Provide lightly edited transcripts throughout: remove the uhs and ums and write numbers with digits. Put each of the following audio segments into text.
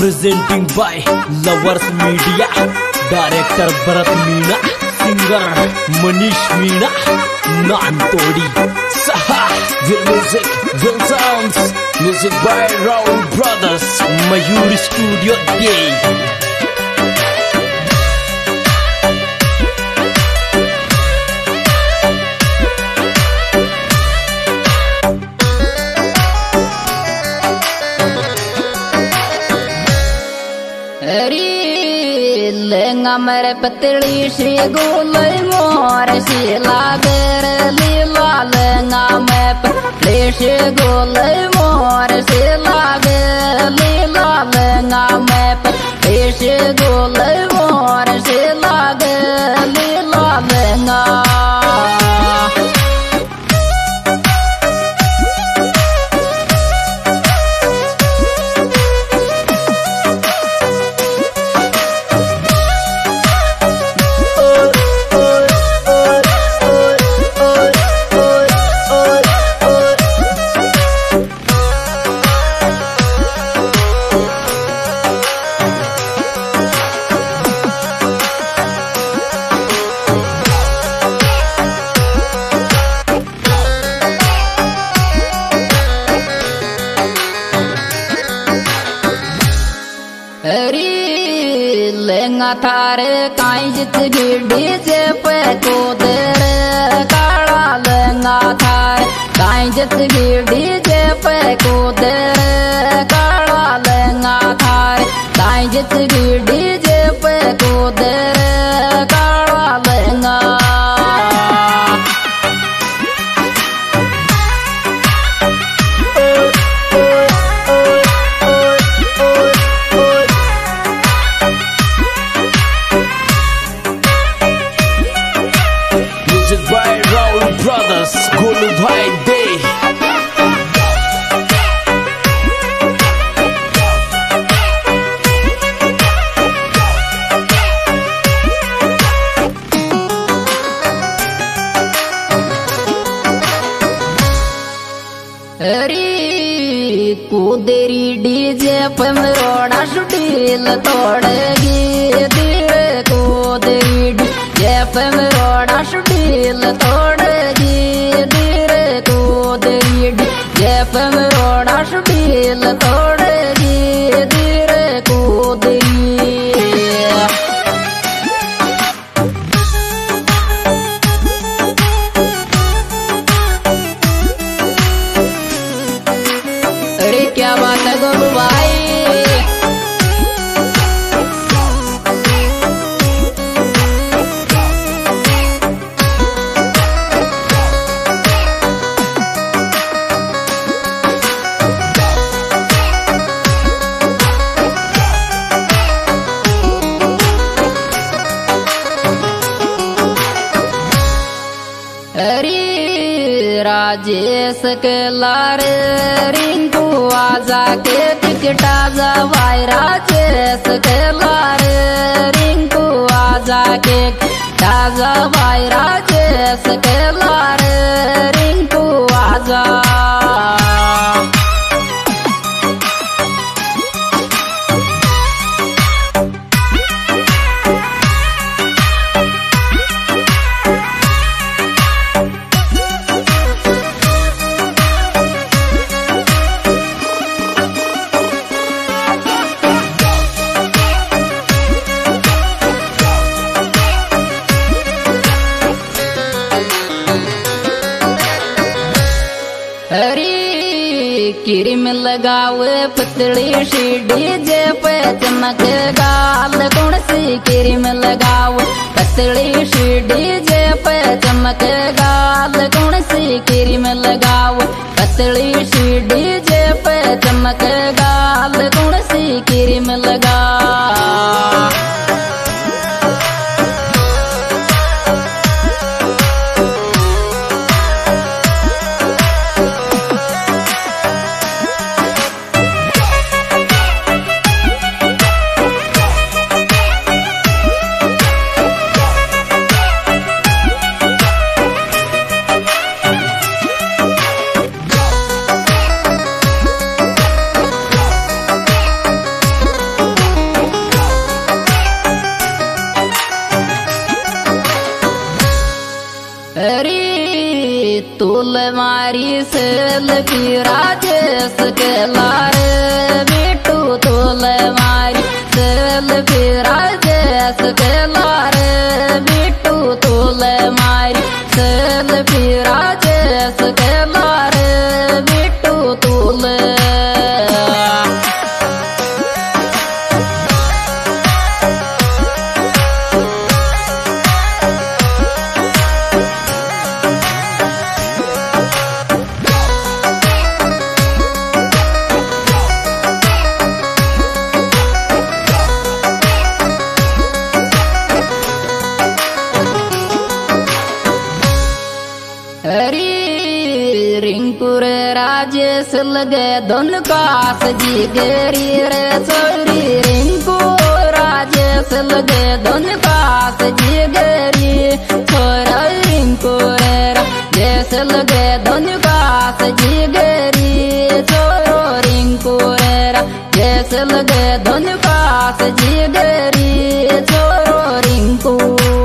presenting by Lovers Media, Director Bharat Meena, Singer Manish Meena, Nantodi, Saha, Will Music, Will Sounds, Music by Raul Brothers, Mayuri Studio Day. लेंगा मेरे पतली सी गोल मोर सी लागर लीला लेंगा मैं पतली सी गोल मोर सी लागर लीला लेंगा मैं पतली सी गोल मोर सी लागर लीला लेंगा लेंगा थारे काई जित गिड्डी से पे को तेरे काला लेंगा थारे काई जित गिड्डी से पे को तेरे काला लेंगा थारे काई जित गिड्डी से पे को तेरे काला लेंगा By Raul Brothers, Golu Bhai Day. कूदेरी डीजे पे मरोड़ा सुटील तोड़ेगी धीरे कूदेरी डीजे पे मरोड़ा सुटील तोड़ेगी धीरे कूदेरी डीजे पे मरोड़ा सुटील तोड़ेगी धीरे कूदेरी क्या बात है गोलू भाई राजेश के लारे रिंकू आजा के टिकटा जा भाई राजेश के लारे रिंकू आजा के ताजा भाई राजेश के लारे रिंकू आजा क्रीम लगावे पतली सी डीजे पे चमक गाल कौन सी क्रीम लगावे पतली सी डीजे पे चमक गाल कौन सी क्रीम लगावे पतली सी डीजे पे चमक गाल कौन सी क्रीम लगा मारी सेल्फी राजेश के लारे बिट्टू तोले मारी सेल्फी राजेश के लारे बिट्टू तोले मारी सेल्फी राजेश के लारे बिट्टू तोले। रिंकू रे राजेश लगे दोन कास जी गेरी रे छोरी रिंकू राजेश लगे दोन कास जी गेरी छोरा रिंकू रे राजेश लगे दोन कास जी गेरी छोरो रिंकू रे राजेश लगे दोन कास जी गेरी छोरो रिंकू।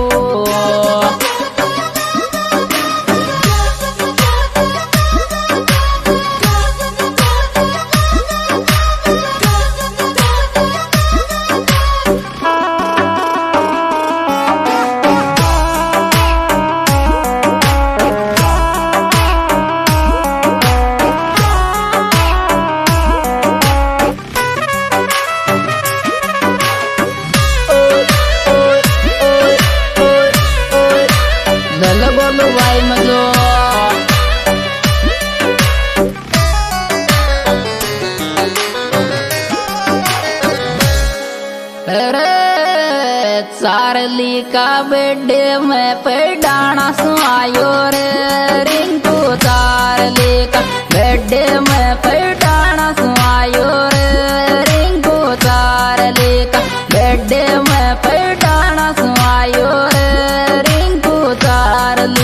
बोलो भाई मजो चार्ली का बर्थडे में पैडाना सुनायो रे रिंकू चार्ली का बर्थडे में पैडाना सुनायो रे रिंकू चार्ली का बर्थडे में पैडाना सुनायो रे रिंकू चार्ली।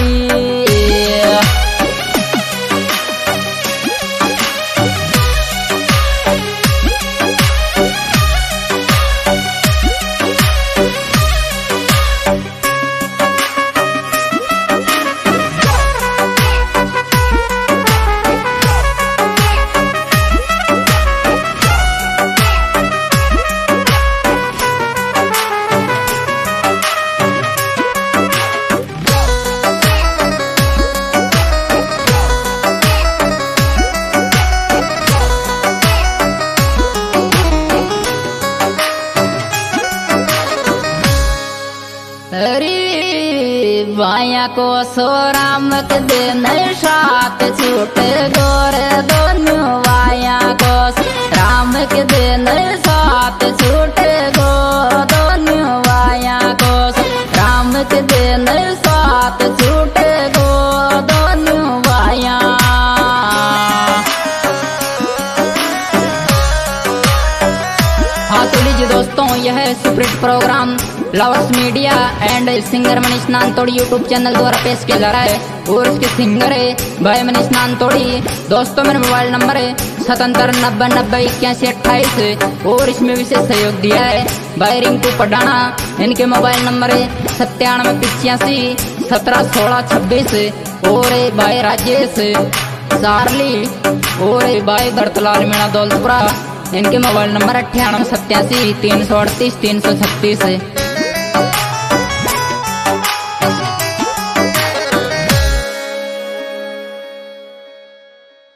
बाया को सोराम दे नए साथ छूटे गोरे दोनों बाया को राम के दे नए साथ छूटे गो दोनों बाया को राम के दे नए साथ छूटे गो दोनों बाया। हाँ तो लीजिए दोस्तों यह super hit programme lovers media and singer Manish नानतोड़ी यूट्यूब चैनल द्वारा पेश किया जा रहा है और इसके सिंगर है भाई मनीष नानतोड़ी। दोस्तों मेरा मोबाइल नंबर है 7790918128 और इसमें विशेष सहयोग दिया है भाई रिंकू पडाना। इनके मोबाइल नंबर है 9785171626 और भाई राजेश चार्ली और भाई धरतलाल मीणा दौलतपुरा। इनके मोबाइल नंबर 988783383336 है।